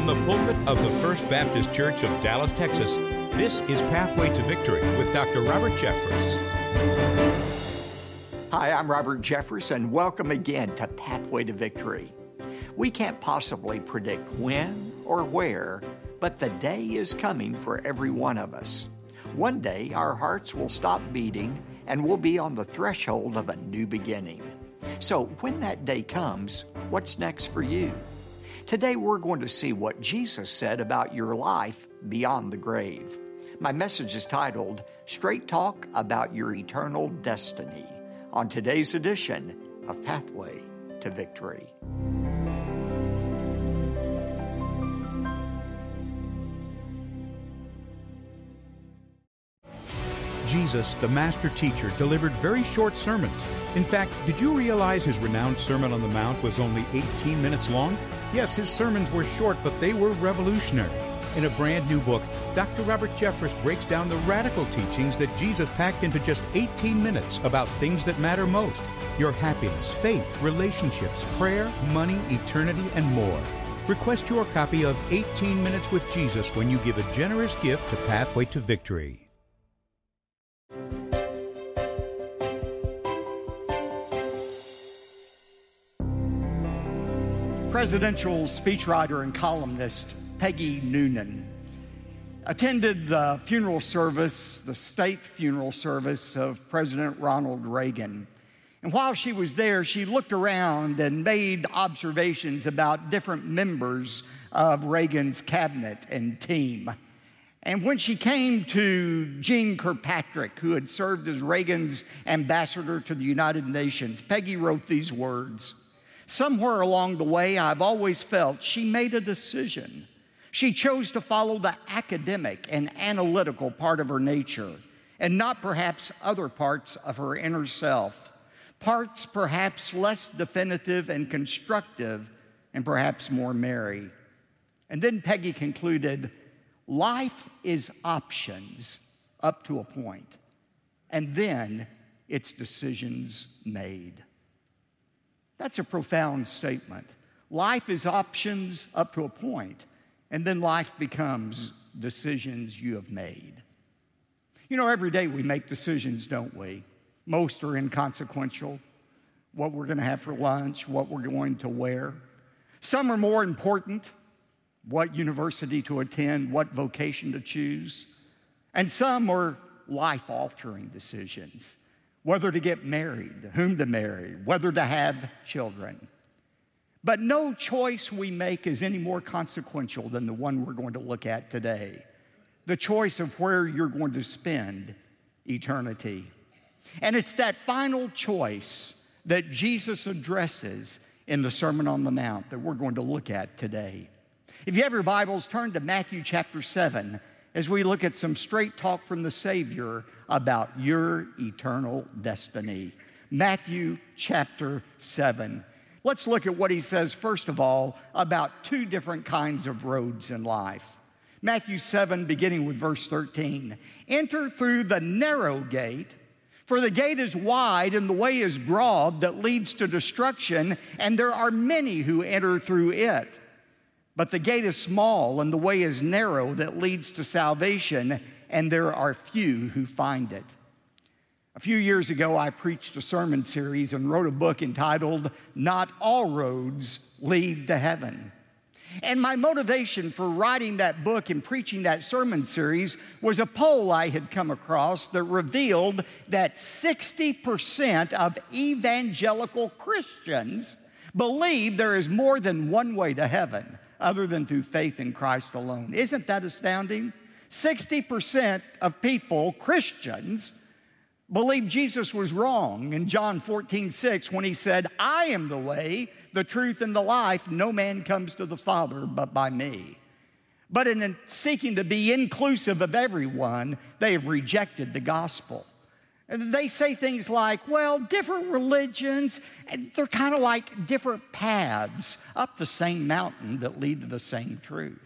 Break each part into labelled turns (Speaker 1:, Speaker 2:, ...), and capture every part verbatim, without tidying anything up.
Speaker 1: From the pulpit of the First Baptist Church of Dallas, Texas, this is Pathway to Victory with Doctor Robert Jeffress.
Speaker 2: Hi, I'm Robert Jeffress, and welcome again to Pathway to Victory. We can't possibly predict when or where, but the day is coming for every one of us. One day, our hearts will stop beating, and we'll be on the threshold of a new beginning. So when that day comes, what's next for you? Today we're going to see what Jesus said about your life beyond the grave. My message is titled, Straight Talk About Your Eternal Destiny, on today's edition of Pathway to Victory.
Speaker 1: Jesus, the master teacher, delivered very short sermons. In fact, did you realize his renowned Sermon on the Mount was only eighteen minutes long? Yes, his sermons were short, but they were revolutionary. In a brand new book, Doctor Robert Jeffress breaks down the radical teachings that Jesus packed into just eighteen minutes about things that matter most: your happiness, faith, relationships, prayer, money, eternity, and more. Request your copy of eighteen minutes with Jesus when you give a generous gift to Pathway to Victory.
Speaker 2: Presidential speechwriter and columnist Peggy Noonan attended the funeral service, the state funeral service of President Ronald Reagan. And while she was there, she looked around and made observations about different members of Reagan's cabinet and team. And when she came to Jeane Kirkpatrick, who had served as Reagan's ambassador to the United Nations, Peggy wrote these words: "Somewhere along the way, I've always felt she made a decision. She chose to follow the academic and analytical part of her nature, and not perhaps other parts of her inner self, parts perhaps less definitive and constructive, and perhaps more merry." And then Peggy concluded, "Life is options up to a point, and then it's decisions made." That's a profound statement. Life is options up to a point, and then life becomes decisions you have made. You know, every day we make decisions, don't we? Most are inconsequential. What we're going to have for lunch, what we're going to wear. Some are more important: what university to attend, what vocation to choose. And some are life-altering decisions: whether to get married, whom to marry, whether to have children. But no choice we make is any more consequential than the one we're going to look at today: the choice of where you're going to spend eternity. And it's that final choice that Jesus addresses in the Sermon on the Mount that we're going to look at today. If you have your Bibles, turn to Matthew chapter seven as we look at some straight talk from the Savior about your eternal destiny. Matthew chapter seven. Let's look at what he says, first of all, about two different kinds of roads in life. Matthew seven, beginning with verse thirteen. "Enter through the narrow gate, for the gate is wide and the way is broad that leads to destruction, and there are many who enter through it. But the gate is small and the way is narrow that leads to salvation, and there are few who find it." A few years ago, I preached a sermon series and wrote a book entitled, "Not All Roads Lead to Heaven." And my motivation for writing that book and preaching that sermon series was a poll I had come across that revealed that sixty percent of evangelical Christians believe there is more than one way to heaven other than through faith in Christ alone. Isn't that astounding? sixty percent of people, Christians, believe Jesus was wrong in John fourteen six when he said, "I am the way, the truth, and the life. No man comes to the Father but by me." But in seeking to be inclusive of everyone, they have rejected the gospel. And they say things like, well, different religions, and they're kind of like different paths up the same mountain that lead to the same truth.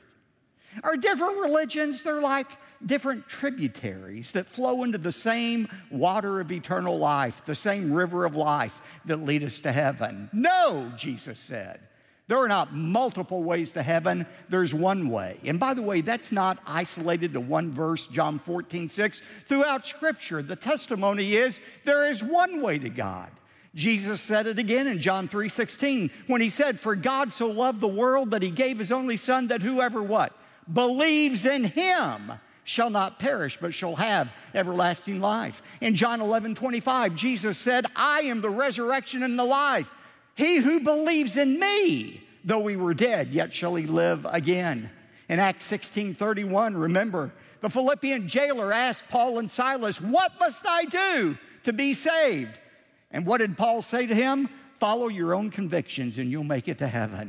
Speaker 2: Or different religions, they're like different tributaries that flow into the same water of eternal life, the same river of life that lead us to heaven. No, Jesus said, There are not multiple ways to heaven. There's one way. And by the way, that's not isolated to one verse, John fourteen six. Throughout Scripture, the testimony is there is one way to God. Jesus said it again in John three sixteen when he said, "For God so loved the world that he gave his only Son, that whoever" what? "Believes in him shall not perish, but shall have everlasting life." In John eleven twenty-five, Jesus said, "I am the resurrection and the life. He who believes in me, though he were dead, yet shall he live again." In Acts sixteen thirty-one, remember, the Philippian jailer asked Paul and Silas, "What must I do to be saved?" And what did Paul say to him? "Follow your own convictions and you'll make it to heaven."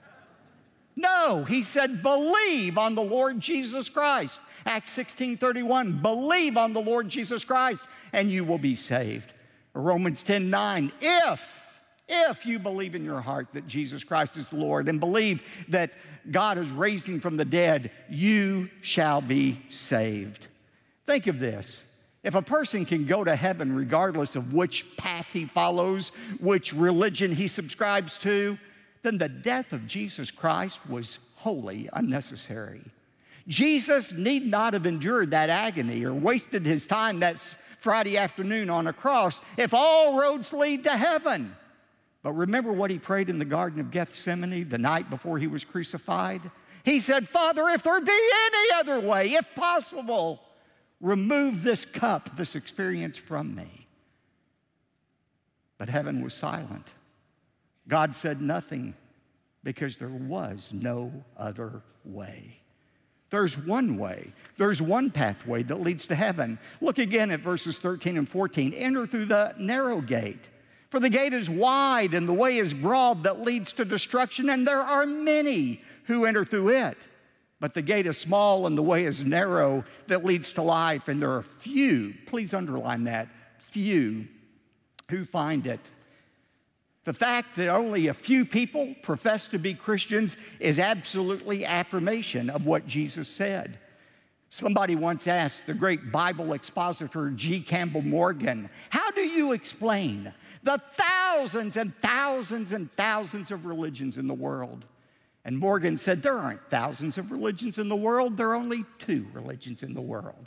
Speaker 2: No, he said, "Believe on the Lord Jesus Christ." Acts sixteen thirty-one, believe on the Lord Jesus Christ and you will be saved. Romans ten nine, if If you believe in your heart that Jesus Christ is the Lord and believe that God has raised him from the dead, you shall be saved. Think of this. If a person can go to heaven regardless of which path he follows, which religion he subscribes to, then the death of Jesus Christ was wholly unnecessary. Jesus need not have endured that agony or wasted his time that Friday afternoon on a cross if all roads lead to heaven. But remember what he prayed in the Garden of Gethsemane the night before he was crucified? He said, "Father, if there be any other way, if possible, remove this cup, this experience from me." But heaven was silent. God said nothing because there was no other way. There's one way. There's one pathway that leads to heaven. Look again at verses thirteen and fourteen. "Enter through the narrow gate. For the gate is wide and the way is broad that leads to destruction, and there are many who enter through it. But the gate is small and the way is narrow that leads to life, and there are few," please underline that, few, "who find it." The fact that only a few people profess to be Christians is absolutely affirmation of what Jesus said. Somebody once asked the great Bible expositor G. Campbell Morgan, "How do you explain the thousands and thousands and thousands of religions in the world?" And Morgan said, "There aren't thousands of religions in the world. There are only two religions in the world.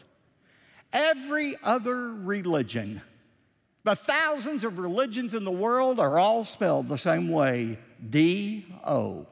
Speaker 2: Every other religion, the thousands of religions in the world are all spelled the same way, D O.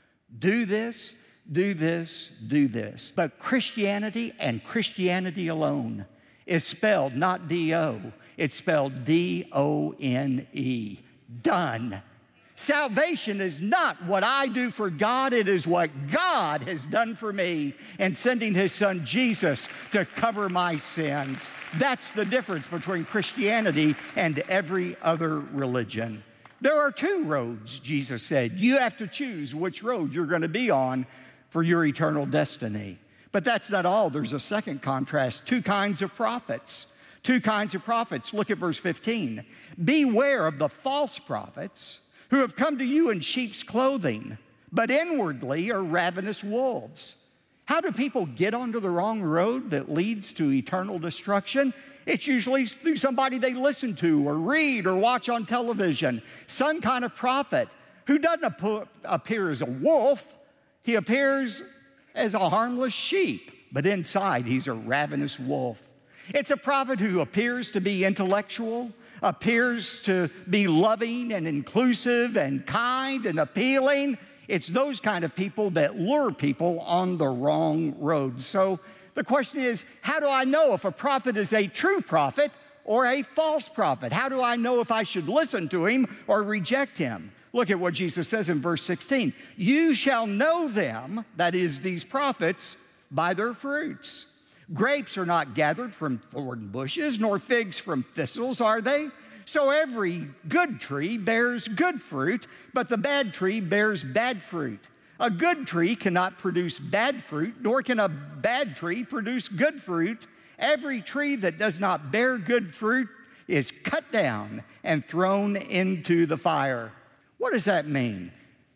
Speaker 2: Do this, do this, do this. But Christianity and Christianity alone is spelled not D O, it's spelled D O N E, done. Salvation is not what I do for God, it is what God has done for me in sending his son Jesus to cover my sins. That's the difference between Christianity and every other religion. There are two roads, Jesus said. You have to choose which road you're going to be on for your eternal destiny. But that's not all. There's a second contrast, two kinds of prophets. Two kinds of prophets. Look at verse fifteen. "Beware of the false prophets who have come to you in sheep's clothing, but inwardly are ravenous wolves." How do people get onto the wrong road that leads to eternal destruction? It's usually through somebody they listen to or read or watch on television. Some kind of prophet who doesn't appear as a wolf. He appears as a harmless sheep, but inside he's a ravenous wolf. It's a prophet who appears to be intellectual, appears to be loving and inclusive and kind and appealing. It's those kind of people that lure people on the wrong road. So the question is, how do I know if a prophet is a true prophet or a false prophet? How do I know if I should listen to him or reject him? Look at what Jesus says in verse sixteen. "You shall know them," that is, these prophets, "by their fruits. Grapes are not gathered from thorn bushes, nor figs from thistles, are they? So every good tree bears good fruit, but the bad tree bears bad fruit. A good tree cannot produce bad fruit, nor can a bad tree produce good fruit. Every tree that does not bear good fruit is cut down and thrown into the fire." What does that mean?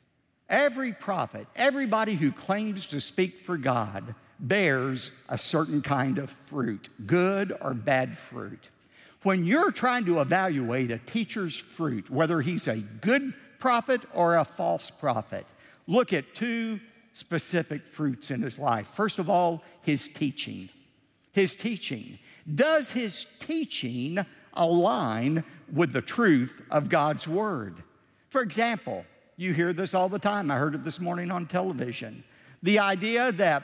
Speaker 2: Every prophet, everybody who claims to speak for God, bears a certain kind of fruit, good or bad fruit. When you're trying to evaluate a teacher's fruit, whether he's a good prophet or a false prophet? Look at two specific fruits in his life. First of all, his teaching. His teaching. Does his teaching align with the truth of God's word? For example, you hear this all the time. I heard it this morning on television. The idea that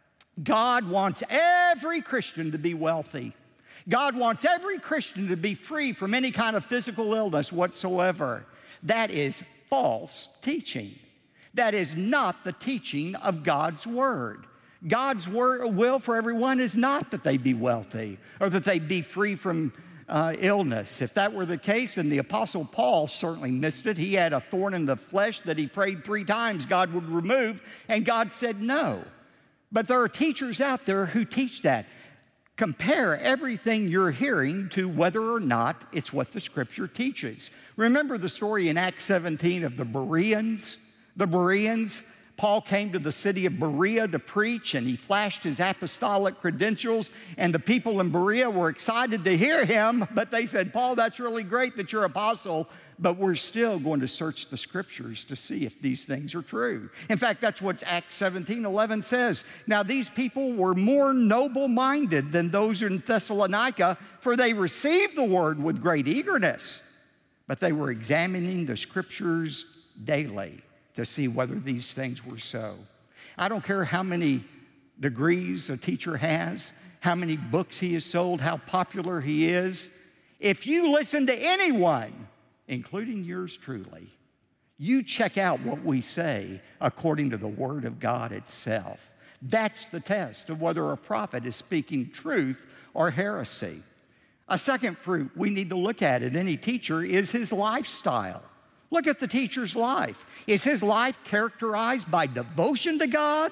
Speaker 2: God wants every Christian to be wealthy. God wants every Christian to be free from any kind of physical illness whatsoever. That is false teaching. That is not the teaching of God's word. God's word, will for everyone is not that they be wealthy or that they be free from uh, illness. If that were the case, and the Apostle Paul certainly missed it, he had a thorn in the flesh that he prayed three times God would remove, and God said no. But there are teachers out there who teach that. Compare everything you're hearing to whether or not it's what the Scripture teaches. Remember the story in Acts seventeen of the Bereans? The Bereans, Paul came to the city of Berea to preach, and he flashed his apostolic credentials, and the people in Berea were excited to hear him, but they said, Paul, that's really great that you're apostle, but we're still going to search the Scriptures to see if these things are true. In fact, that's what Acts seventeen eleven says. Now, these people were more noble-minded than those in Thessalonica, for they received the word with great eagerness, but they were examining the Scriptures daily to see whether these things were so. I don't care how many degrees a teacher has, how many books he has sold, how popular he is. If you listen to anyone, including yours truly, you check out what we say according to the Word of God itself. That's the test of whether a prophet is speaking truth or heresy. A second fruit we need to look at in any teacher is his lifestyle. Look at the teacher's life. Is his life characterized by devotion to God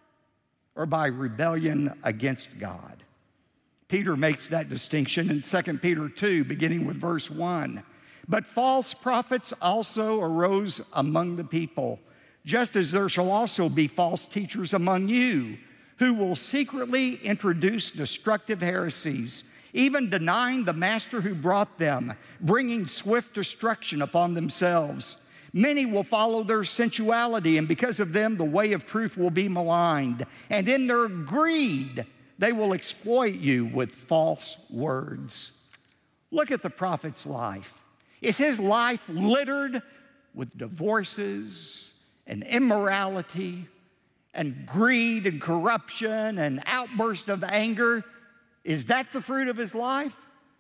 Speaker 2: or by rebellion against God? Peter makes that distinction in Second Peter two, beginning with verse one. But false prophets also arose among the people, just as there shall also be false teachers among you, who will secretly introduce destructive heresies, even denying the master who brought them, bringing swift destruction upon themselves. Many will follow their sensuality, and because of them, the way of truth will be maligned. And in their greed, they will exploit you with false words. Look at the prophet's life. Is his life littered with divorces and immorality and greed and corruption and outburst of anger? Is that the fruit of his life?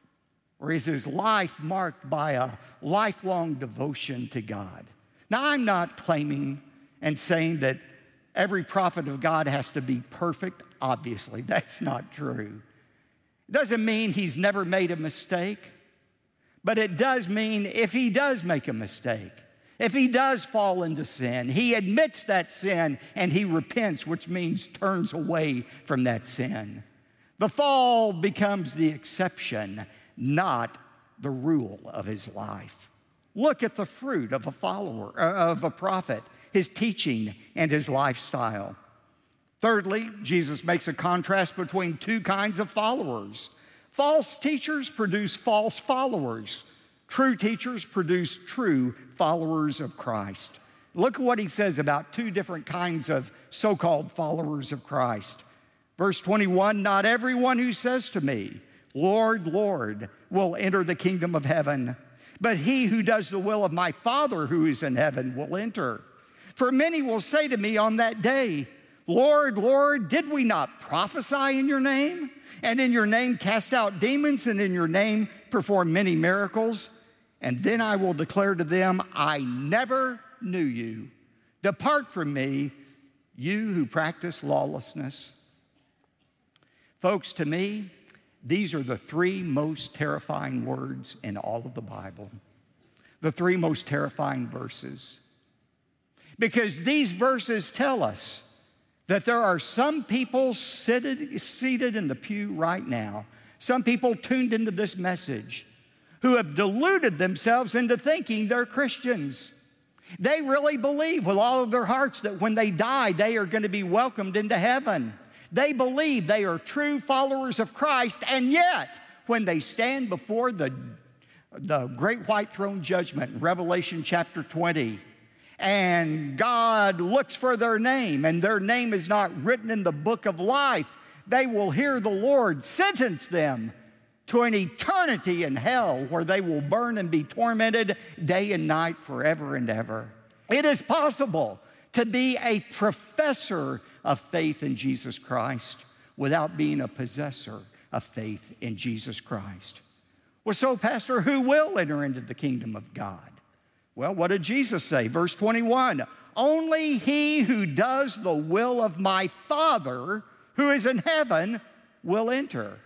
Speaker 2: Or is his life marked by a lifelong devotion to God? Now, I'm not claiming and saying that every prophet of God has to be perfect. Obviously, that's not true. It doesn't mean he's never made a mistake, but it does mean if he does make a mistake, if he does fall into sin, he admits that sin and he repents, which means turns away from that sin. The fall becomes the exception, not the rule of his life. Look at the fruit of a follower, of a prophet, his teaching and his lifestyle. Thirdly, Jesus makes a contrast between two kinds of followers. False teachers produce false followers. True teachers produce true followers of Christ. Look at what he says about two different kinds of so-called followers of Christ. Verse twenty-one, not everyone who says to me, Lord, Lord, will enter the kingdom of heaven, but he who does the will of my Father who is in heaven will enter. For many will say to me on that day, Lord, Lord, did we not prophesy in your name? And in your name cast out demons, and in your name perform many miracles? And then I will declare to them, I never knew you. Depart from me, you who practice lawlessness. Folks, to me, these are the three most terrifying words in all of the Bible. The three most terrifying verses. Because these verses tell us that there are some people seated, seated in the pew right now, some people tuned into this message, who have deluded themselves into thinking they're Christians. They really believe with all of their hearts that when they die, they are going to be welcomed into heaven. They believe they are true followers of Christ, and yet, when they stand before the the great white throne judgment in Revelation chapter twenty. And God looks for their name, and their name is not written in the book of life. They will hear the Lord sentence them to an eternity in hell where they will burn and be tormented day and night forever and ever. It is possible to be a professor of faith in Jesus Christ without being a possessor of faith in Jesus Christ. Well, so, Pastor, who will enter into the kingdom of God? Well, what did Jesus say? Verse twenty-one, only he who does the will of my Father who is in heaven will enter.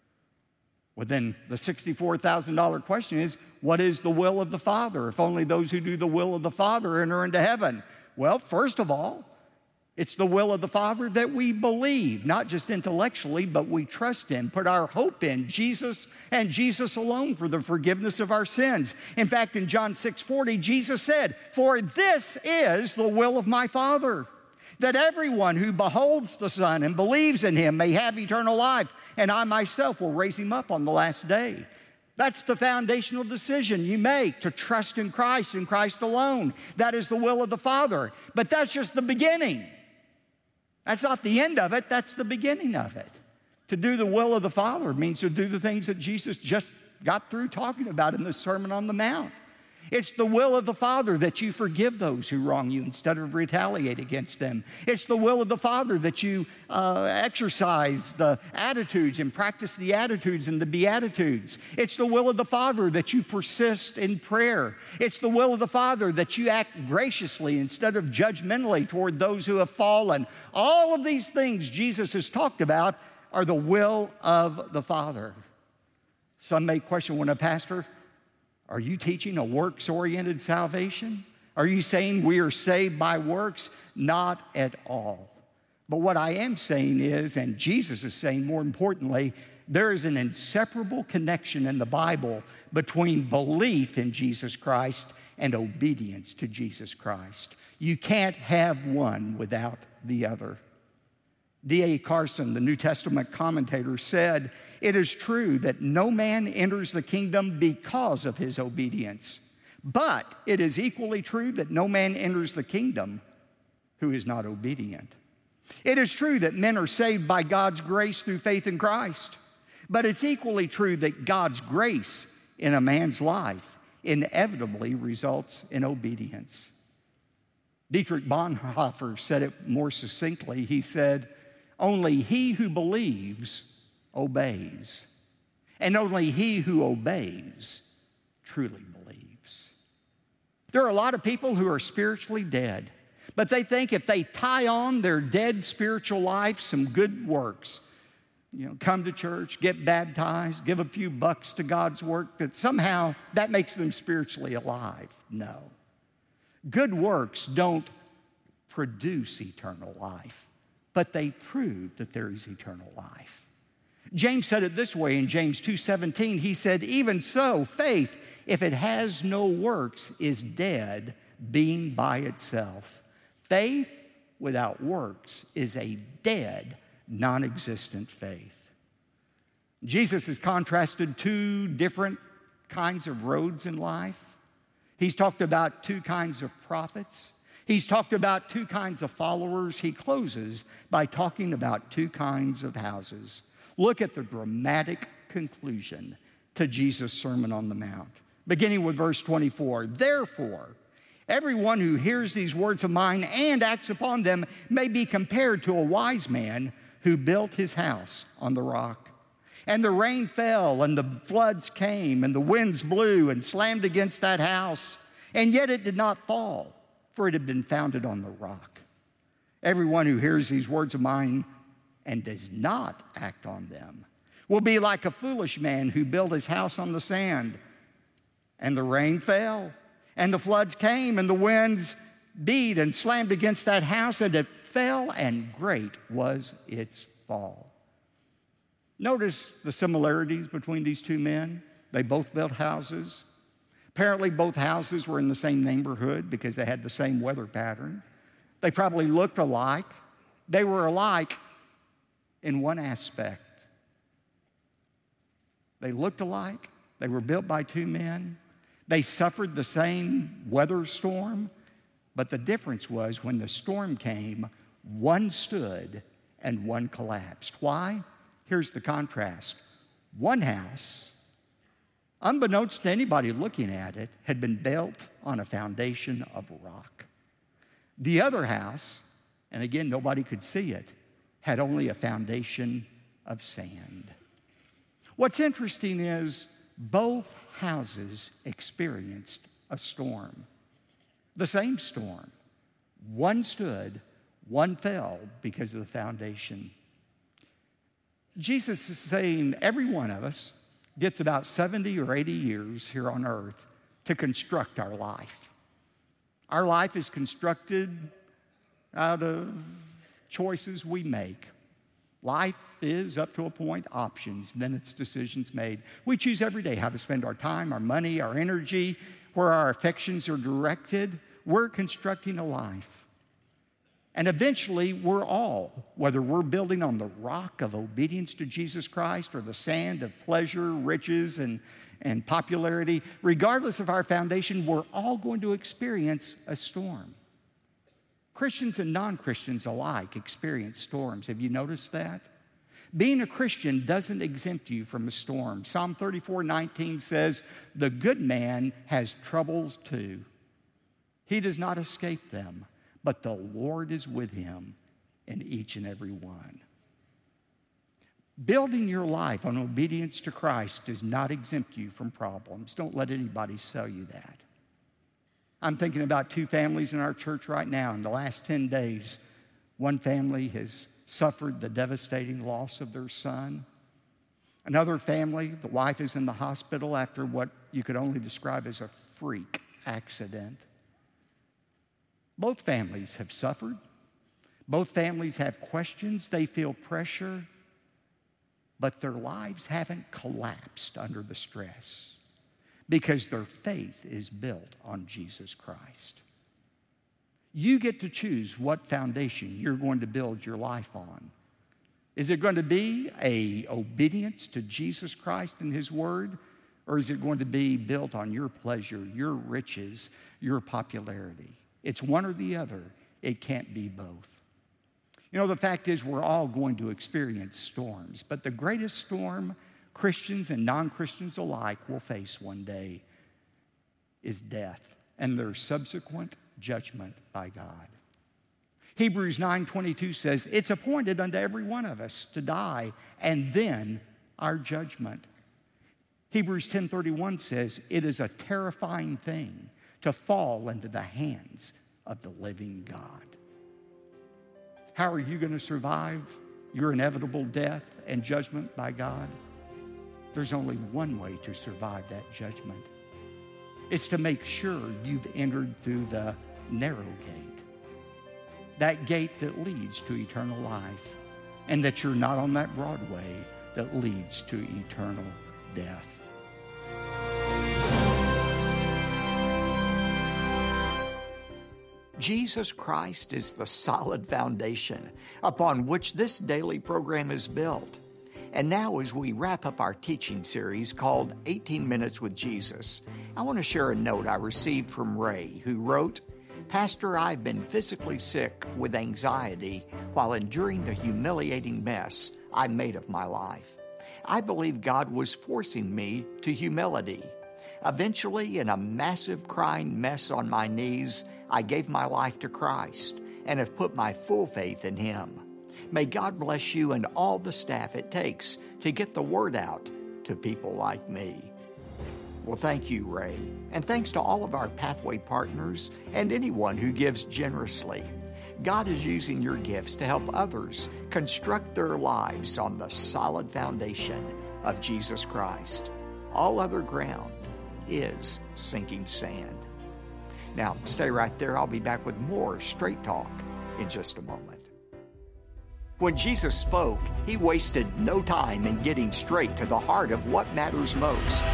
Speaker 2: Well, then the sixty-four thousand dollar question is, what is the will of the Father? If only those who do the will of the Father enter into heaven. Well, first of all, it's the will of the Father that we believe, not just intellectually, but we trust in, put our hope in Jesus and Jesus alone for the forgiveness of our sins. In fact, in John six forty, Jesus said, for this is the will of my Father, that everyone who beholds the Son and believes in him may have eternal life, and I myself will raise him up on the last day. That's the foundational decision you make, to trust in Christ and Christ alone. That is the will of the Father. But that's just the beginning. That's not the end of it, that's the beginning of it. To do the will of the Father means to do the things that Jesus just got through talking about in the Sermon on the Mount. It's the will of the Father that you forgive those who wrong you instead of retaliate against them. It's the will of the Father that you uh, exercise the attitudes and practice the attitudes and the Beatitudes. It's the will of the Father that you persist in prayer. It's the will of the Father that you act graciously instead of judgmentally toward those who have fallen. All of these things Jesus has talked about are the will of the Father. Some may question, when a pastor, are you teaching a works-oriented salvation? Are you saying we are saved by works? Not at all. But what I am saying is, and Jesus is saying more importantly, there is an inseparable connection in the Bible between belief in Jesus Christ and obedience to Jesus Christ. You can't have one without the other. D A Carson, the New Testament commentator, said, it is true that no man enters the kingdom because of his obedience, but it is equally true that no man enters the kingdom who is not obedient. It is true that men are saved by God's grace through faith in Christ, but it's equally true that God's grace in a man's life inevitably results in obedience. Dietrich Bonhoeffer said it more succinctly. He said, only he who believes obeys, and only he who obeys truly believes. There are a lot of people who are spiritually dead, but they think if they tie on their dead spiritual life some good works, you know, come to church, get baptized, give a few bucks to God's work, that somehow that makes them spiritually alive. No. Good works don't produce eternal life, but they prove that there is eternal life. James said it this way in James two seventeen. He said, even so, faith, if it has no works, is dead, being by itself. Faith without works is a dead, non-existent faith. Jesus has contrasted two different kinds of roads in life. He's talked about two kinds of prophets. He's talked about two kinds of followers. He closes by talking about two kinds of houses. Look at the dramatic conclusion to Jesus' Sermon on the Mount, beginning with verse twenty-four. Therefore, everyone who hears these words of mine and acts upon them may be compared to a wise man who built his house on the rock. And the rain fell, and the floods came, and the winds blew and slammed against that house, and yet it did not fall, for it had been founded on the rock. Everyone who hears these words of mine and does not act on them will be like a foolish man who built his house on the sand. And the rain fell, and the floods came, and the winds beat and slammed against that house, and it fell, and great was its fall. Notice the similarities between these two men. They both built houses. Apparently, both houses were in the same neighborhood because they had the same weather pattern. They probably looked alike. They were alike in one aspect. They looked alike, They were built by two men. They suffered the same weather storm, but the difference was when the storm came, one stood and one collapsed. Why? Here's the contrast. One house, unbeknownst to anybody looking at it, had been built on a foundation of rock. The other house, and again, nobody could see it, had only a foundation of sand. What's interesting is both houses experienced a storm, the same storm. One stood, one fell because of the foundation. Jesus is saying every one of us gets about seventy or eighty years here on earth to construct our life. Our life is constructed out of choices we make. Life is, up to a point, options, then it's decisions made. We choose every day how to spend our time, our money, our energy, where our affections are directed. We're constructing a life. And eventually, we're all, whether we're building on the rock of obedience to Jesus Christ or the sand of pleasure, riches, and, and popularity, regardless of our foundation, we're all going to experience a storm. Christians and non-Christians alike experience storms. Have you noticed that? Being a Christian doesn't exempt you from a storm. Psalm thirty-four nineteen says, "The good man has troubles too. He does not escape them, but the Lord is with him in each and every one." Building your life on obedience to Christ does not exempt you from problems. Don't let anybody sell you that. I'm thinking about two families in our church right now. In the last ten days, one family has suffered the devastating loss of their son. Another family, the wife is in the hospital after what you could only describe as a freak accident. Both families have suffered. Both families have questions. They feel pressure. But their lives haven't collapsed under the stress because their faith is built on Jesus Christ. You get to choose what foundation you're going to build your life on. Is it going to be a obedience to Jesus Christ and His Word? Or is it going to be built on your pleasure, your riches, your popularity? It's one or the other. It can't be both. You know, the fact is we're all going to experience storms, but the greatest storm Christians and non-Christians alike will face one day is death and their subsequent judgment by God. Hebrews nine twenty-two says, "It's appointed unto every one of us to die, and then our judgment." Hebrews ten thirty-one says, "It is a terrifying thing to fall into the hands of the living God." How are you going to survive your inevitable death and judgment by God? There's only one way to survive that judgment. It's to make sure you've entered through the narrow gate, that gate that leads to eternal life, and that you're not on that broad way that leads to eternal death.
Speaker 3: Jesus Christ is the solid foundation upon which this daily program is built. And now, as we wrap up our teaching series called eighteen minutes with Jesus, I want to share a note I received from Ray, who wrote, "Pastor, I've been physically sick with anxiety while enduring the humiliating mess I made of my life. I believe God was forcing me to humility. Eventually, in a massive crying mess on my knees, I gave my life to Christ and have put my full faith in Him. May God bless you and all the staff it takes to get the word out to people like me." Well, thank you, Ray. And thanks to all of our Pathway partners and anyone who gives generously. God is using your gifts to help others construct their lives on the solid foundation of Jesus Christ. All other ground is sinking sand. Now, stay right there. I'll be back with more Straight Talk in just a moment. When Jesus spoke, He wasted no time in getting straight to the heart of what matters most.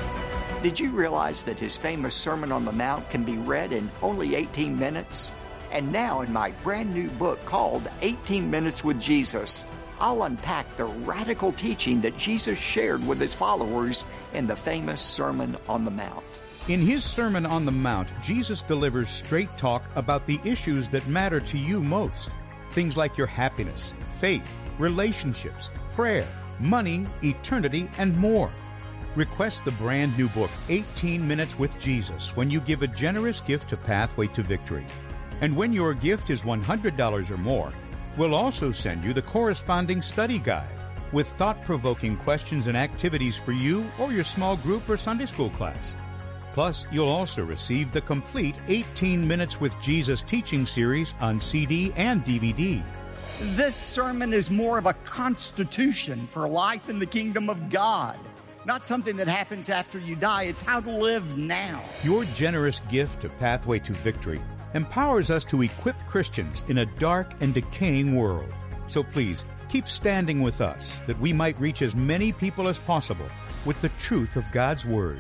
Speaker 3: Did you realize that His famous Sermon on the Mount can be read in only eighteen minutes? And now in my brand new book called eighteen minutes with Jesus, I'll unpack the radical teaching that Jesus shared with his followers in the famous Sermon on the Mount.
Speaker 1: In his Sermon on the Mount, Jesus delivers straight talk about the issues that matter to you most. Things like your happiness, faith, relationships, prayer, money, eternity, and more. Request the brand new book, eighteen minutes with Jesus, when you give a generous gift to Pathway to Victory. And when your gift is one hundred dollars or more, we'll also send you the corresponding study guide with thought-provoking questions and activities for you or your small group or Sunday school class. Plus, you'll also receive the complete eighteen minutes with Jesus teaching series on C D and D V D.
Speaker 2: This sermon is more of a constitution for life in the kingdom of God. Not something that happens after you die. It's how to live now.
Speaker 1: Your generous gift to Pathway to Victory empowers us to equip Christians in a dark and decaying world. So please, keep standing with us that we might reach as many people as possible with the truth of God's Word.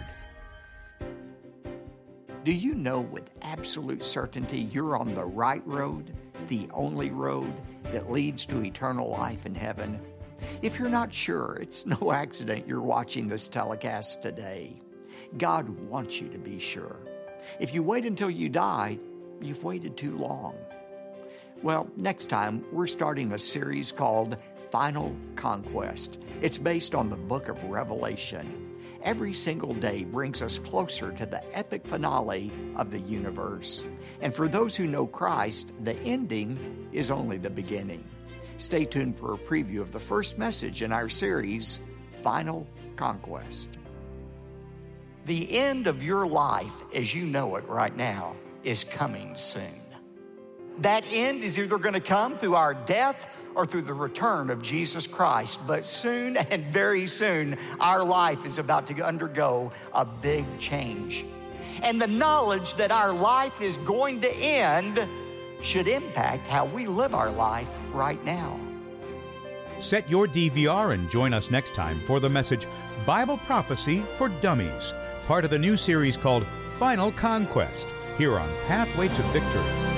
Speaker 3: Do you know with absolute certainty you're on the right road, the only road that leads to eternal life in heaven? If you're not sure, it's no accident you're watching this telecast today. God wants you to be sure. If you wait until you die, you've waited too long. Well, next time, we're starting a series called Final Conquest. It's based on the book of Revelation. Every single day brings us closer to the epic finale of the universe. And for those who know Christ, the ending is only the beginning. Stay tuned for a preview of the first message in our series, Final Conquest. The end of your life, as you know it right now, is coming soon. That end is either going to come through our death or through the return of Jesus Christ. But soon and very soon, our life is about to undergo a big change. And the knowledge that our life is going to end should impact how we live our life right now.
Speaker 1: Set your D V R and join us next time for the message Bible Prophecy for Dummies, part of the new series called Final Conquest, here on Pathway to Victory.